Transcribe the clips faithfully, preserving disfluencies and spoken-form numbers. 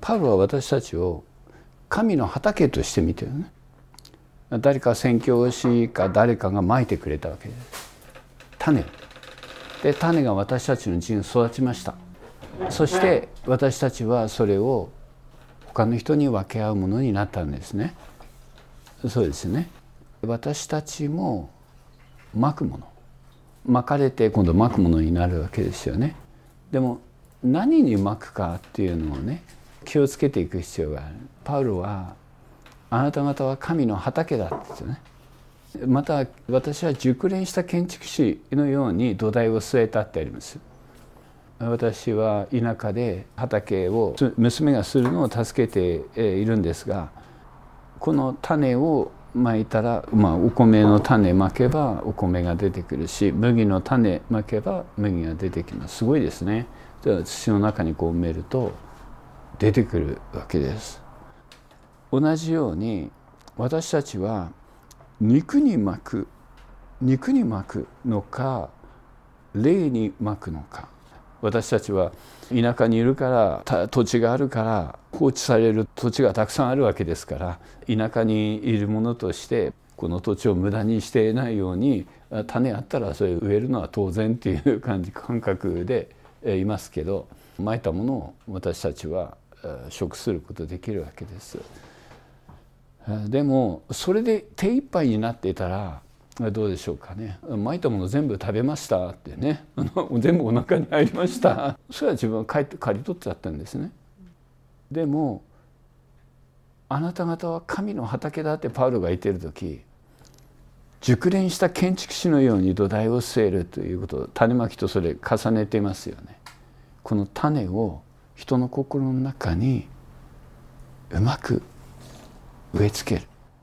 パウロは私たちを神の畑として見てるね。誰か宣教師か誰かがまいてくれたわけです。種で種が私たちのうちに育ちました。そして私たちはそれを他の人に分け合うものになったんですね。そうですね。私たちもまくもの、まかれて今度まくものになるわけですよね。でも何にまくかっていうのをね、気をつけていく必要がある。パウロはあなた方は神の畑だって言ってね。また私は熟練した建築士のように土台を据えたってあります。私は田舎で畑を娘がするのを助けているんですが、この種をまいたら、まあ、お米の種まけばお米が出てくるし、麦の種まけば麦が出てきます。すごいですね。土の中にこう埋めると出てくるわけです。同じように私たちは肉にまく肉にまくのか霊にまくのか。私たちは田舎にいるから土地があるから放置される土地がたくさんあるわけですから、田舎にいるものとしてこの土地を無駄にしていないように種あったらそれ植えるのは当然っていう感じ感覚でいますけど、まいたものを私たちは食することできるわけです。でもそれで手一杯になっていたらどうでしょうかね。まいたもの全部食べましたってね、全部お腹に入りましたそれは自分は刈り取っちゃったんですね。でもあなた方は神の畑だってパウロが言っている時、熟練した建築士のように土台を据えるということを種まきとそれ重ねていますよね。この種を人の心の中にうまく植え付ける。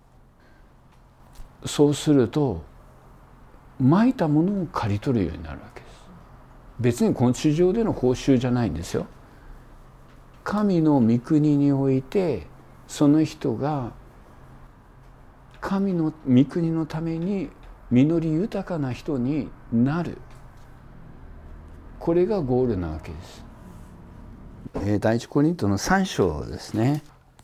そうするとまいたものを刈り取るようになるわけです。別にこの地上での報酬じゃないんですよ。神の御国においてその人が神の御国のために実り豊かな人になる、これがゴールなわけです。えー、第一コリントのさん章ですね。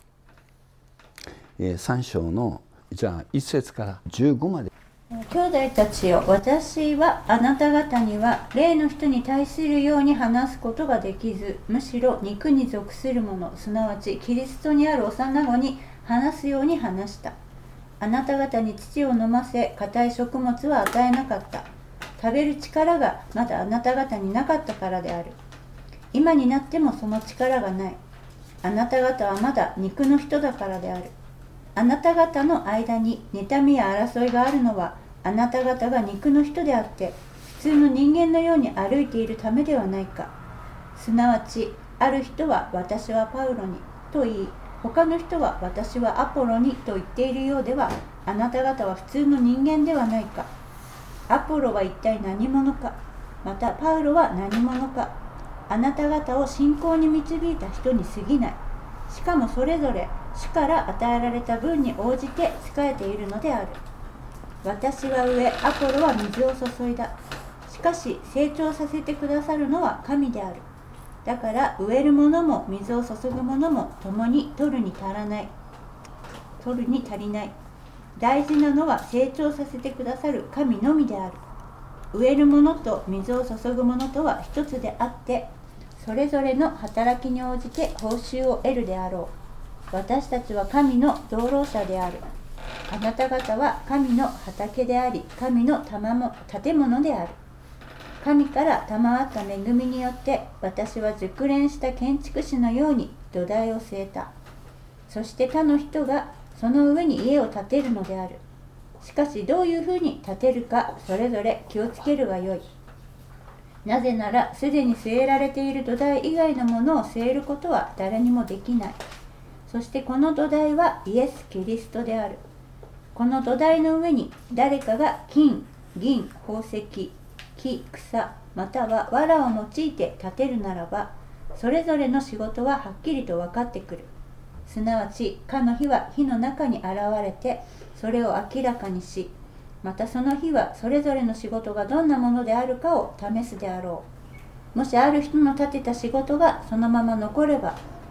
えー、さん章のじゃあいち節からじゅうごまで。 兄弟たちよ、私はあなた方には霊の人に対するように話すことができず、むしろ肉に属する者、すなわちキリストにある幼子に話すように話した。あなた方に乳を飲ませ、固い食物は与えなかった。食べる力がまだあなた方になかったからである。今になってもその力がない。あなた方はまだ肉の人だからである。あなた方の間に妬みや争いがあるのは、あなた方が肉の人であって、普通の人間のように歩いているためではないか。すなわち、ある人は私はパウロにと言い、他の人は私はアポロにと言っているようでは、あなた方は普通の人間ではないか。アポロは一体何者か、またパウロは何者か。あなた方を信仰に導いた人に過ぎない。しかもそれぞれ主から与えられた分に応じて仕えているのである。私は植え、アポロは水を注いだ。しかし成長させてくださるのは神である。だから植える者も水を注ぐ者も共に取るに足らない。取るに足りない。大事なのは成長させてくださる神のみである。植える者と水を注ぐ者とは一つであって、それぞれの働きに応じて報酬を得るであろう。私たちは神の道路者である。あなた方は神の畑であり、神の建物である。神から賜った恵みによって私は熟練した建築士のように土台を据えた。そして他の人がその上に家を建てるのである。しかしどういうふうに建てるかそれぞれ気をつけるがよい。なぜならすでに据えられている土台以外のものを据えることは誰にもできない。そしてこの土台はイエス・キリストである。この土台の上に誰かが金、銀、宝石、木、草、または藁を用いて建てるならば、それぞれの仕事ははっきりと分かってくる。すなわち、かの火は火の中に現れて、それを明らかにし、またその火はそれぞれの仕事がどんなものであるかを試すであろう。もしある人の立てた仕事がそのまま残れば、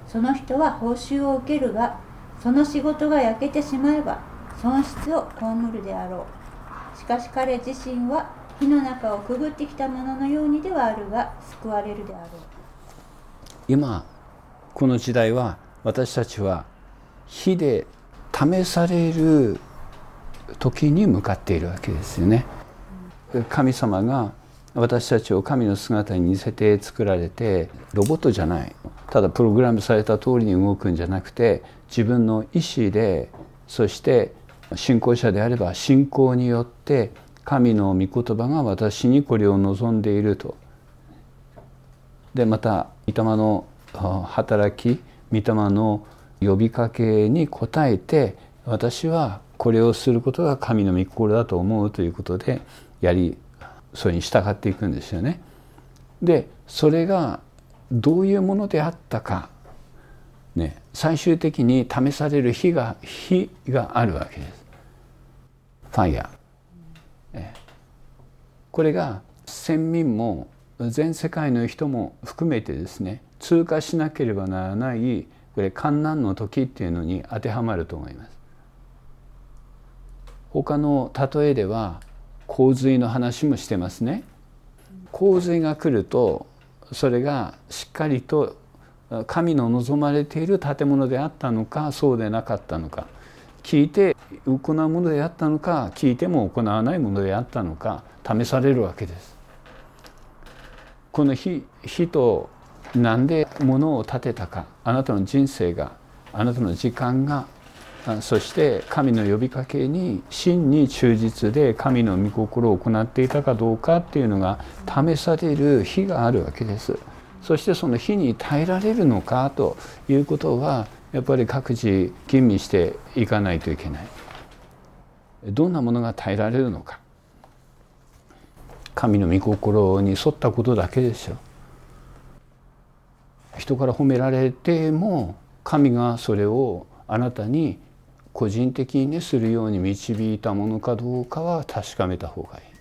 その人は報酬を受けるが、その仕事が焼けてしまえば損失を被るであろう。しかし彼自身は火の中をくぐってきたもののようにではあるが、救われるであろう。 今この時代は私たちは火で試される時に向かっているわけですよね。神様が私たちを神の姿に似せて作られて、ロボットじゃない、ただプログラムされた通りに動くんじゃなくて、自分の意思で、そして信仰者であれば信仰によって神の御言葉が私にこれを望んでいると。でまた御霊の働き、御霊の呼びかけに応えて、私はこれをすることが神の御心だと思うということでやり、それに従っていくんですよね。でそれがどういうものであったか、ね、最終的に試される火が火があるわけです。ファイヤー。これが先民も全世界の人も含めてですね、通過しなければならないこれ患難の時っていうのに当てはまると思います。他の例えでは洪水の話もしてますね。洪水が来ると、それがしっかりと神の望まれている建物であったのか、そうでなかったのか、聞いて行うものであったのか、聞いても行わないものであったのか試されるわけです。この火、火と何で物を建てたか、あなたの人生が、あなたの時間が、そして神の呼びかけに真に忠実で神の御心を行っていたかどうかっていうのが試される日があるわけです。そしてその日に耐えられるのかということはやっぱり各自吟味していかないといけない。どんなものが耐えられるのか、神の御心に沿ったことだけですよ。人から褒められても神がそれをあなたに個人的にねするように導いたものかどうかは確かめた方がいい。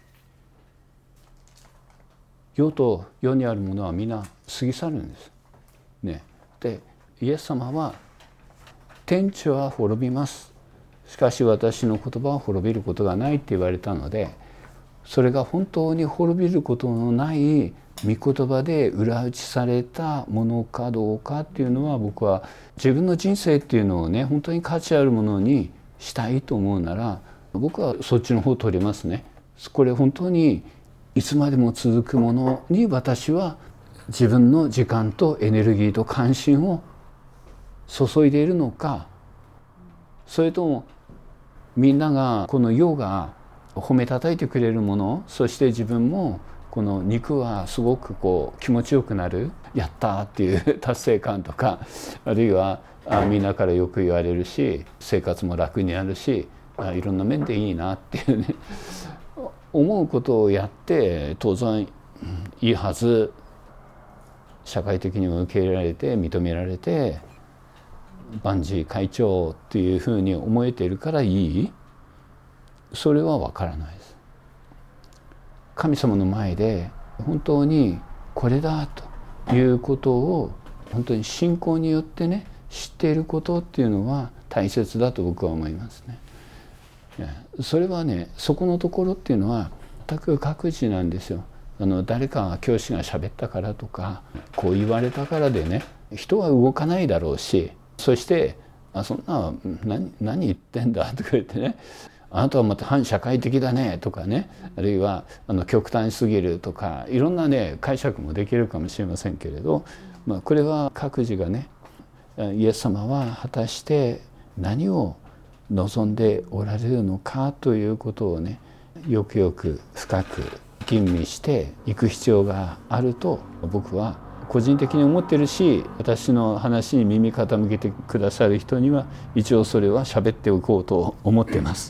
世と世にあるものは皆過ぎ去るんです。ね、でイエス様は天地は滅びます。しかし私の言葉は滅びることがないって言われたので、それが本当に滅びることのない御言葉で裏打ちされたものかどうかっていうのは、僕は自分の人生っていうのをね本当に価値あるものにしたいと思うなら、僕はそっちの方を取りますね。これ本当にいつまでも続くものに私は自分の時間とエネルギーと関心を注いでいるのか、それともみんながこの世が褒めたたいてくれるもの、そして自分もこの肉はすごくこう気持ちよくなる、やったっていう達成感とか、あるいはあみんなからよく言われるし、生活も楽になるし、あいろんな面でいいなっていうね思うことをやって当然いいはず、社会的にも受け入れられて認められて万事会長っていうふうに思えているからいい、それは分からないです。神様の前で本当にこれだということを本当に信仰によってね知っていることっていうのは大切だと僕は思いますね。それはね、そこのところっていうのは全く各自なんですよ。あの誰か教師が喋ったからとかこう言われたからでね人は動かないだろうし、そしてあそんな 何, 何言ってんだとか言ってね、あなたはまた反社会的だねとかね、あるいはあの極端すぎるとかいろんなね解釈もできるかもしれませんけれど、まあ、これは各自がねイエス様は果たして何を望んでおられるのかということをねよくよく深く吟味していく必要があると僕は個人的に思ってるし、私の話に耳傾けてくださる人には一応それは喋っておこうと思ってます。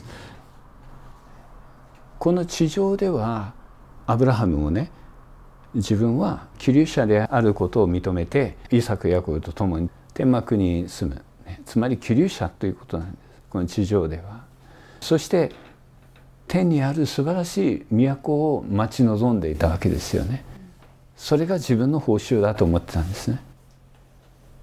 この地上ではアブラハムもね自分は寄留者であることを認めてイサク・ヤコブと共に天幕に住む、ね、つまり寄留者ということなんです。この地上では。そして天にある素晴らしい都を待ち望んでいたわけですよね。それが自分の報酬だと思ってたんですね。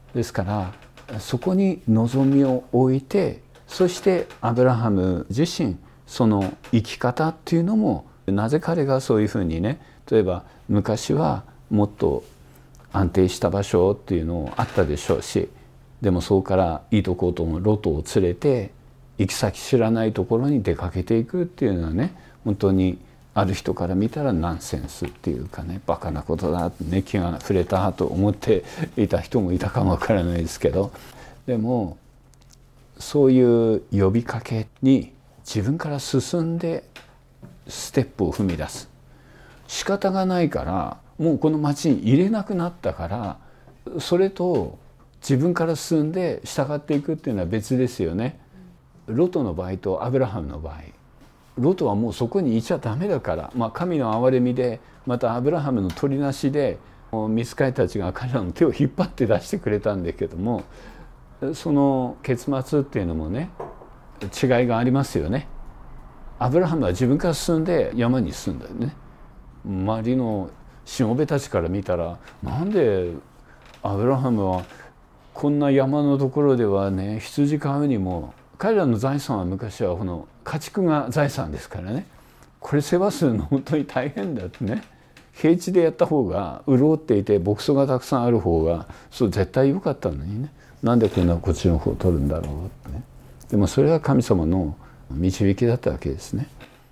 ですからそこに望みを置いて、そしてアブラハム自身その生き方っていうのも、なぜ彼がそういうふうにね、例えば昔はもっと安定した場所っていうのあったでしょうし、でもそこからいいとこともロトを連れて行き先知らないところに出かけていくっていうのはね、本当にある人から見たらナンセンスっていうかね、バカなことだってね、気が触れたと思っていた人もいたかもわからないですけど、でもそういう呼びかけに自分から進んでステップを踏み出す。仕方がないからもうこの町に入れなくなったから、それと自分から進んで従っていくっていうのは別ですよね。ロトの場合とアブラハムの場合、ロトはもうそこにいちゃダメだから、まあ、神の憐れみで、またアブラハムの取りなしで御使いたちが彼らの手を引っ張って出してくれたんだけども、その結末っていうのもね、違いがありますよね。アブラハムは自分から進んで山に進んだよね。周りのしもべたちから見たら、なんでアブラハムはこんな山のところではね、羊飼うにも、彼らの財産は昔はこの家畜が財産ですからね、これ世話するの本当に大変だってね、平地でやった方が潤っていて牧草がたくさんある方がそう絶対良かったのにね、なんでこんなこっちの方を取るんだろうってね。でもそれは神様の導きだったわけですね。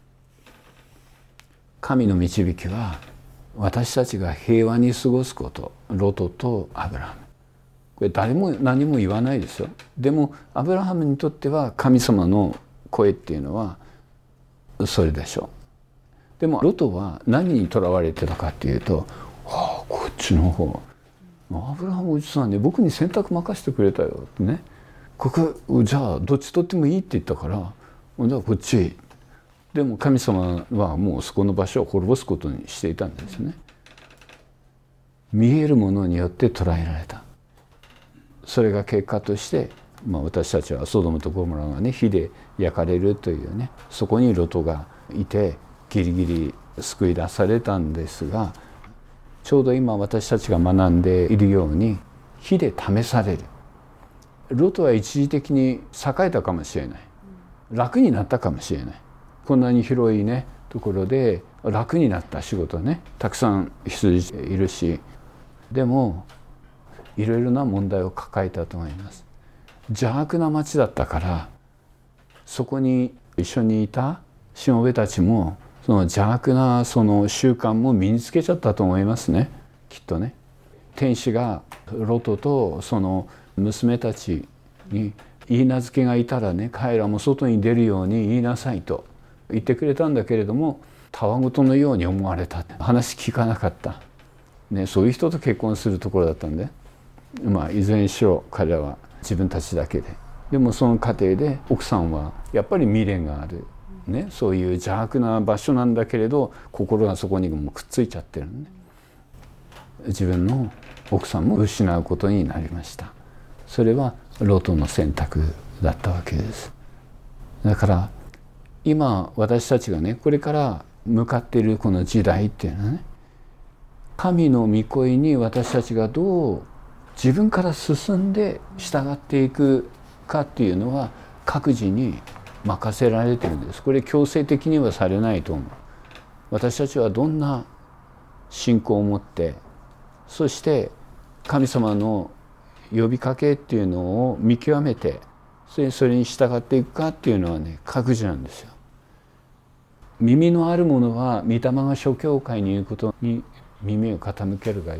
神の導きは私たちが平和に過ごすこと。ロトとアブラハム、これ誰も何も言わないですよ。でもアブラハムにとっては神様の声っていうのはそれでしょう。でもロトは何にとらわれてたかっていうと、はあ、こっちの方、アブラハムおじさんね、僕に選択任せてくれたよってね、ここじゃあどっち取ってもいいって言ったから、じゃあこっち。でも神様はもうそこの場所を滅ぼすことにしていたんですね。見えるものによって捉えられた。それが結果として、まあ、私たちはソドムとゴモラがね、火で焼かれるというね、そこにロトがいてギリギリ救い出されたんですが、ちょうど今私たちが学んでいるように火で試される。ロトは一時的に栄えたかもしれない、楽になったかもしれない。こんなに広いねところで楽になった仕事ね、たくさん羊いるし、でもいろいろな問題を抱えたと思います。邪悪な町だったから、そこに一緒にいたしもべたちもその邪悪なその習慣も身につけちゃったと思いますね、きっとね。天使がロトとその娘たちに言い名付けがいたらね、彼らも外に出るように言いなさいと言ってくれたんだけれども、たわごとのように思われた、話聞かなかった、ね、そういう人と結婚するところだったんで、まあいずれにしろ彼らは自分たちだけで、でもその過程で奥さんはやっぱり未練がある、ね、そういう邪悪な場所なんだけれど心がそこにもくっついちゃってるのね。自分の奥さんも失うことになりました。それはロトの選択だったわけです。だから今私たちがね、これから向かっているこの時代っていうのはね、神の御声に私たちがどう自分から進んで従っていくかっていうのは各自に任せられてるんです。これ強制的にはされないと思う。私たちはどんな信仰を持って、そして神様の呼びかけっていうのを見極めて、それそれに従っていくかっていうのはね、各自なんですよ。耳のある者は御霊が諸教会に言うことに耳を傾けるがよいって。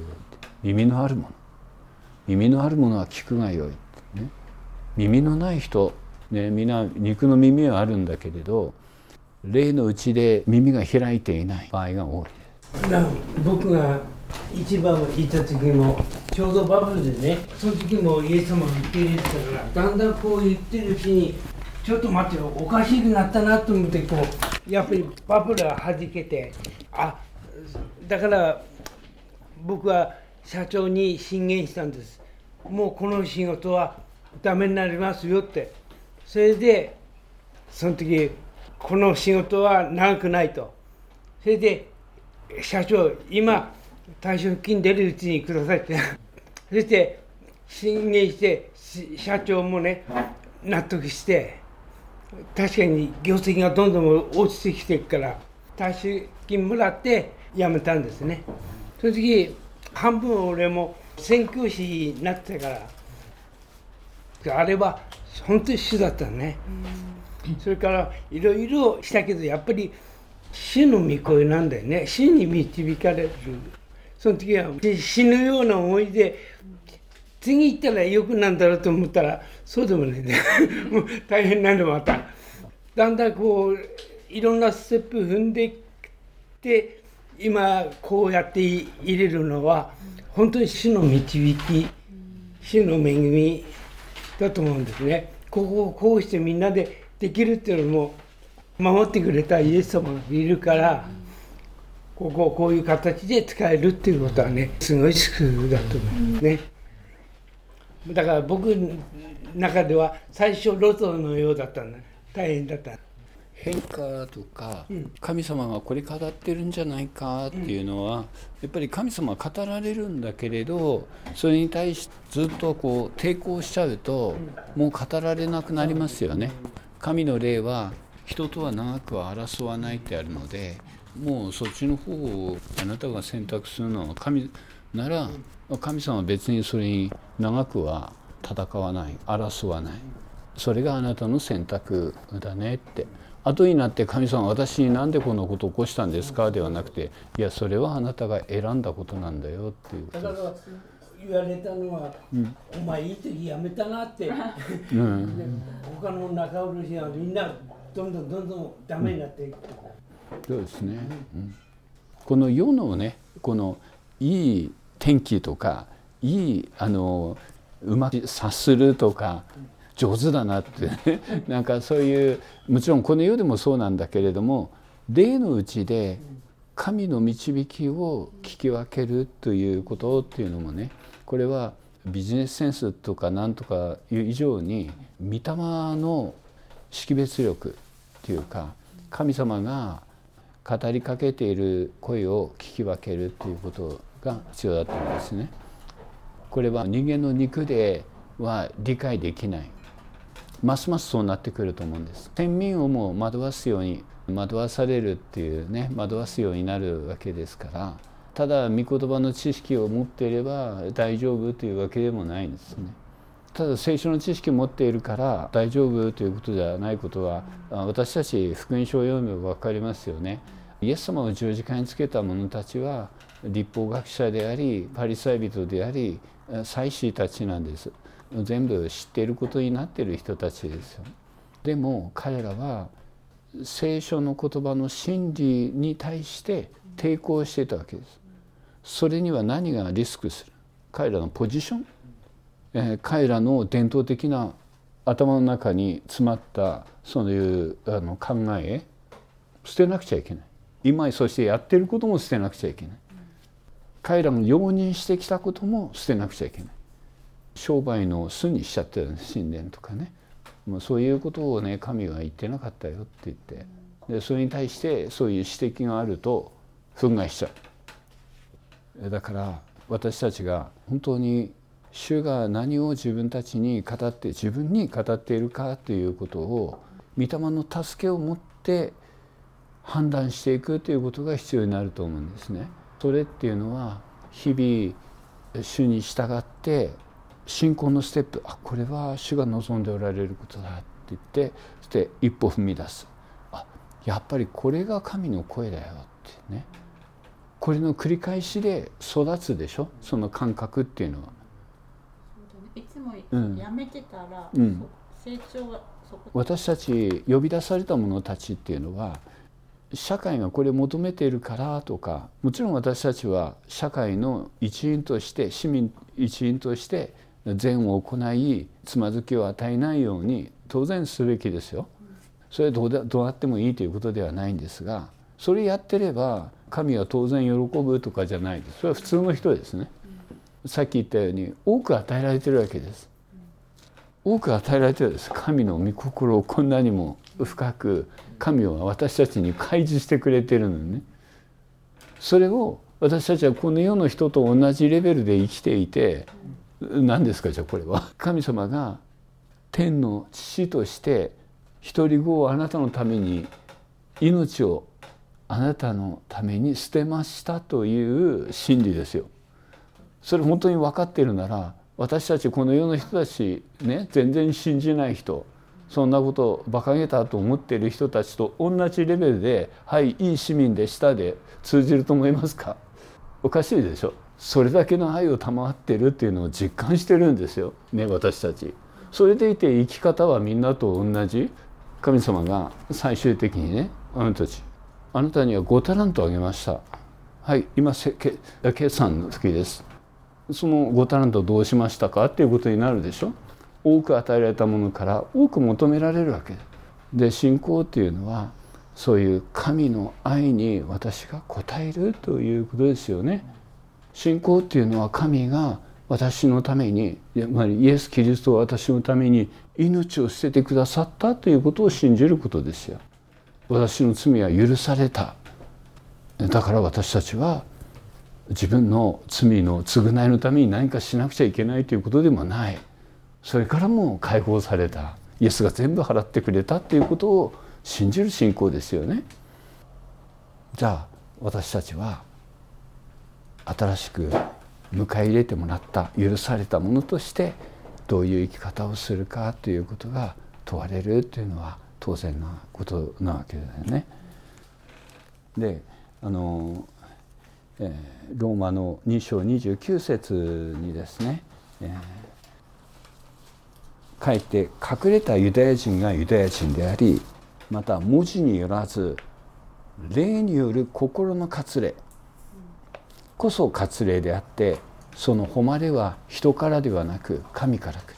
耳のある者、耳のある者は聞くがよいって、ね、耳のない人、ね、みんな肉の耳はあるんだけれど霊のうちで耳が開いていない場合が多いです。 僕が一番行った時もちょうどバブルでね、その時もイエス様が受け入れてたから、だんだんこう言ってるうちにちょっと待ってよ、おかしくなったなと思って、こうやっぱりバブルは弾けて、あ、だから僕は社長に進言したんです。もうこの仕事はダメになりますよって。それでその時この仕事は長くないと。それで社長、今退職金出るうちにくださいってそして進言して社長もね納得して、確かに業績がどんどん落ちてきてるから退職金もらって辞めたんですね。その時半分俺も宣教師になってたから、あれは本当に主だったね。それからいろいろしたけど、やっぱり主の御声なんだよね。主に導かれる。その時は死ぬような思いで、次行ったらよくなんだろうと思ったらそうでもないね。もう大変なんでまた。だんだんこういろんなステップ踏んでいって、今こうやって入れるのは本当に主の導き、主の恵みだと思うんですね。ここをこうしてみんなでできるっていうのも守ってくれたイエス様がいるから、ここをこういう形で使えるっていうことはね、すごい救いだと思いますね。だから僕の中では最初ロトのようだったんだ。大変だった。 変化とか神様がこれ語ってるんじゃないかっていうのは、やっぱり神様は語られるんだけれど、それに対してずっとこう抵抗しちゃうともう語られなくなりますよね。神の霊は人とは長くは争わないってあるので、もうそっちの方をあなたが選択するのは神なら、神様は別にそれに長くは戦わない、争わない、それがあなたの選択だねって。後になって神様は私に何でこんなことを起こしたんですかではなくて、いやそれはあなたが選んだことなんだよっていうことです。 だから言われたのは、うん、お前いい時やめたなって、うん、他の仲卸はみんなどんどんどんどんダメになっていく、 うん、そうですね、うん、この世のね、このいい天気とかいいあのうまく察するとか上手だなってねなんかそういう、もちろんこの世でもそうなんだけれども、霊のうちで神の導きを聞き分けるということっていうのもね、これはビジネスセンスとかなんとかいう以上に御霊の識別力っていうか、神様が語りかけている声を聞き分けるということが必要だと思うんですね。これは人間の肉では理解できない、ますますそうなってくると思うんです。天民をも惑わすように惑わされるっていうね、惑わすようになるわけですから、ただ御言葉の知識を持っていれば大丈夫というわけでもないんですね。ただ聖書の知識を持っているから大丈夫ということではないことは、私たち福音書を読めば分かりますよね。イエス様を十字架につけた者たちは律法学者でありパリサイ人であり祭司たちなんです。全部知っていることになっている人たちですよ。でも彼らは聖書の言葉の真理に対して抵抗していたわけです。それには何がリスクする？彼らのポジション、えー、彼らの伝統的な頭の中に詰まったそういうあの考え、捨てなくちゃいけない。今そしてやっていることも捨てなくちゃいけない。彼らの容認してきたことも捨てなくちゃいけない。商売の巣にしちゃってるんです、神殿とかね。もうそういうことをね、神は言ってなかったよって言って、でそれに対してそういう指摘があると憤慨しちゃう。だから私たちが本当に主が何を自分たちに語って自分に語っているかということを御霊の助けを持って判断していくということが必要になると思うんですね。それっていうのは日々主に従って信仰のステップ、あ、これは主が望んでおられることだって言って、そして一歩踏み出す。あ、やっぱりこれが神の声だよってね。これの繰り返しで育つでしょ、その感覚っていうのは。 いつもやめてたら、 うん、 成長がそこ。 私たち呼び出された者たちっていうのは社会がこれを求めているからとか、もちろん私たちは社会の一員として市民一員として善を行いつまずきを与えないように当然すべきですよ。それはどうだ、どうあってもいいということではないんですが、それやってれば神は当然喜ぶとかじゃないです。それは普通の人ですね。さっき言ったように多く与えられてるわけです。多く与えられてるんです。神の御心をこんなにも深く神は私たちに開示してくれてるのね。それを私たちはこの世の人と同じレベルで生きていて何ですかじゃあこれは。神様が天の父として一人子をあなたのために命をあなたのために捨てましたという真理ですよ。それ本当に分かっているなら、私たちこの世の人たちね、全然信じない人、そんなことを馬鹿げたと思っている人たちと同じレベルで「はいいい市民でした」で通じると思いますか？おかしいでしょ。それだけの愛を賜ってるっていうのを実感してるんですよね、私たち。それでいて生き方はみんなと同じ。神様が最終的にね、あなたたちあなたにはごタラントあげました。はい、今決算の時です。そのごタラントどうしましたかっていうことになるでしょ。多く与えられたものから多く求められるわけで、信仰っていうのはそういう神の愛に私が応えるということですよね。信仰っていうのは神が私のために、やはりイエス・キリストは私のために命を捨ててくださったということを信じることですよ。私の罪は許された。だから私たちは自分の罪の償いのために何かしなくちゃいけないということでもない。それからも解放された。イエスが全部払ってくれたということを信じる信仰ですよね。じゃあ私たちは新しく迎え入れてもらった許されたものとしてどういう生き方をするかということが問われるというのは当然なことなわけだよね。であの、えー、ローマのに章にじゅうきゅう節にですね、えー、書いて隠れたユダヤ人がユダヤ人であり、また文字によらず霊による心の割礼こそ割礼であって、その誉れは人からではなく神から来る。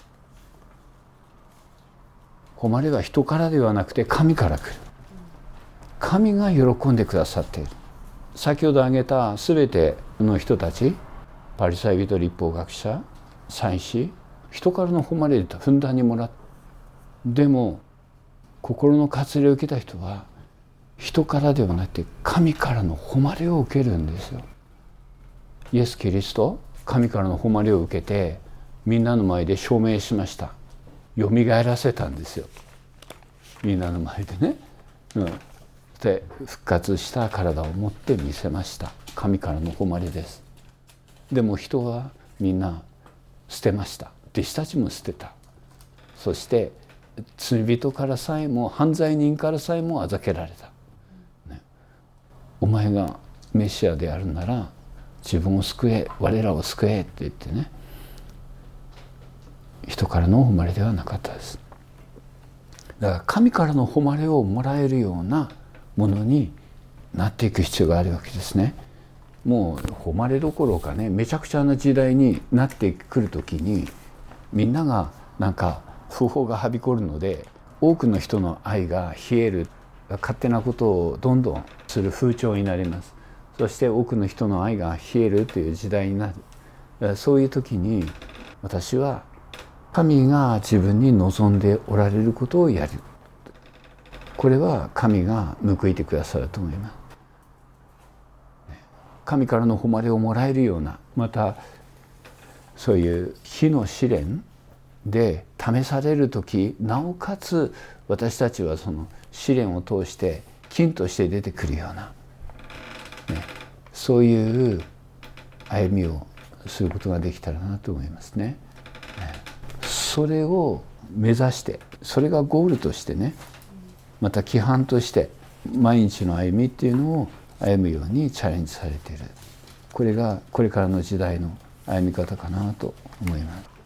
誉れは人からではなくて神から来る。神が喜んでくださっている。先ほど挙げた全ての人たち、パリサイ人、律法学者、祭司、人からの誉れでふんだんにもらって、でも心の割礼を受けた人は人からではなくて神からの誉れを受けるんですよ。イエス・キリスト、神からの誉れを受けてみんなの前で証明しました。よみがえらせたんですよ、みんなの前でね、うん、で復活した体を持ってみせました。神からの誉れです。でも人はみんな捨てました。弟子たちも捨てた。そして罪人からさえも犯罪人からさえもあざけられた、ね、お前がメシアであるなら自分を救え、我らを救えって言ってね、人からの誉れではなかったです。だから神からの誉れをもらえるようなものになっていく必要があるわけですね。もう誉れどころかね、めちゃくちゃな時代になってくるときにみんながなんか不法がはびこるので、多くの人の愛が冷える、勝手なことをどんどんする風潮になります。そして多くの人の愛が冷えるという時代になる。そういう時に私は神が自分に望んでおられることをやる。これは神が報いてくださると思います。神からの誉れをもらえるような、またそういう火の試練で試される時、なおかつ私たちはその試練を通して金として出てくるような、ね、そういう歩みをすることができたらなと思いますね。ね、それを目指して、それがゴールとしてね、また規範として毎日の歩みっていうのを歩むようにチャレンジされている。これがこれからの時代の歩み方かなと思います。